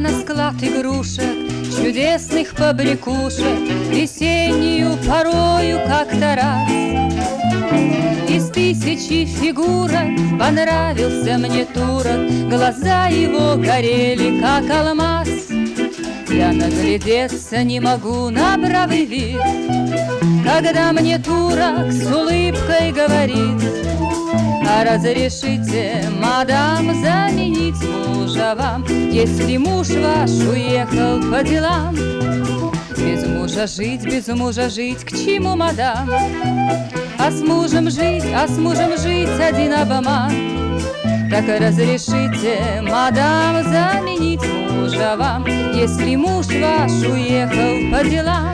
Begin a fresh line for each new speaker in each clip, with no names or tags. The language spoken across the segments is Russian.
на склад игрушек, чудесных побрякушек, весеннюю порою как-то раз. Из тысячи фигурок понравился мне турок, глаза его горели, как алмаз. Я наглядеться не могу на бравый вид, когда мне турок с улыбкой говорит: а разрешите, мадам, заменить мужа вам, если муж ваш уехал по делам. Без мужа жить, к чему, мадам? А с мужем жить один обман. Так разрешите, мадам, заменить мужа вам, если муж ваш уехал по делам.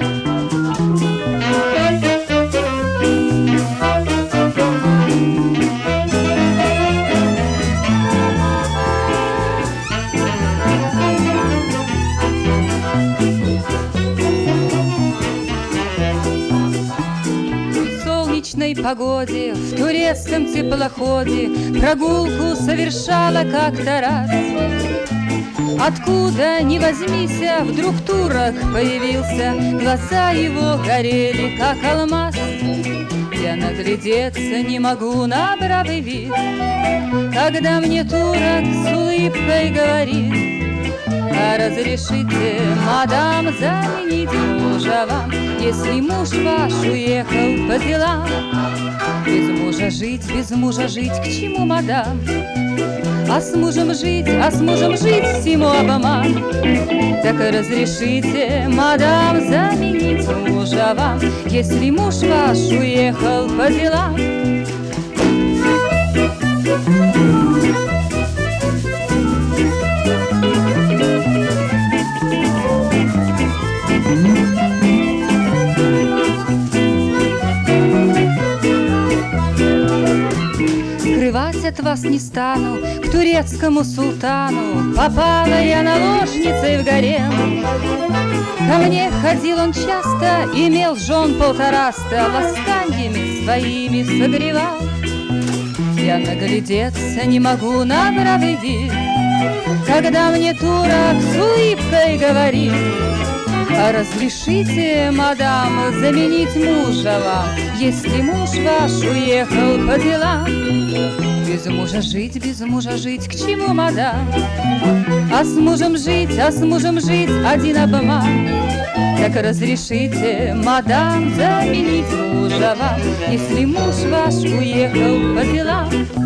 Погоде, в турецком теплоходе прогулку совершала как-то раз. Откуда ни возьмись, вдруг турок появился, глаза его горели, как алмаз. Я наглядеться не могу на бравый вид, когда мне турок с улыбкой говорит: а разрешите, мадам, заменить мужа вам, если муж ваш уехал по делам. Без мужа жить, к чему, мадам? А с мужем жить всему обман. Так разрешите, мадам, заменить мужа вам, если муж ваш уехал по делам. Скрывать от вас не стану, к турецкому султану попала я наложницей в гарем. Ко мне ходил он часто, имел жен полтораста, ласканьями своими согревал. Я наглядеться не могу на бравый вид, когда мне турок с улыбкой говорит: а разрешите, мадам, заменить мужа вам, если муж ваш уехал по делам. Без мужа жить, к чему, мадам? А с мужем жить один обман. Так разрешите, мадам, заменить мужа вам, если муж ваш уехал по делам.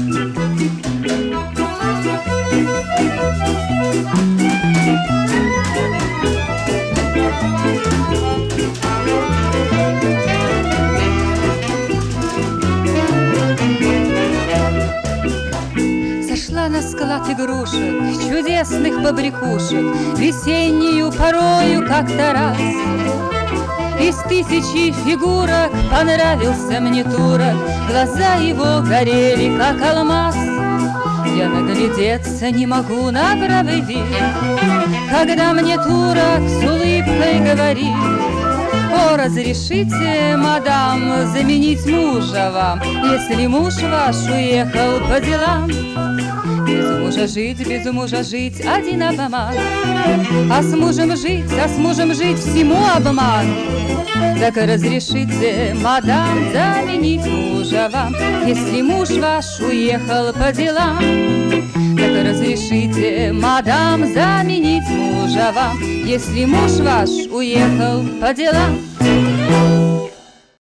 Сошла на склад игрушек, чудесных побрякушек, весеннюю порою как-то раз. Из тысячи фигурок понравился мне турок, глаза его горели, как алмаз. Я наглядеться не могу на бравый вид, когда мне турок с улыбкой говорит: о, разрешите, мадам, заменить мужа вам, если муж ваш уехал по делам. Без мужа жить один обман. А с мужем жить всему обман. Так разрешите, мадам, заменить мужа вам, если муж ваш уехал по делам. Так разрешите, мадам, заменить мужа вам, если муж ваш уехал по делам.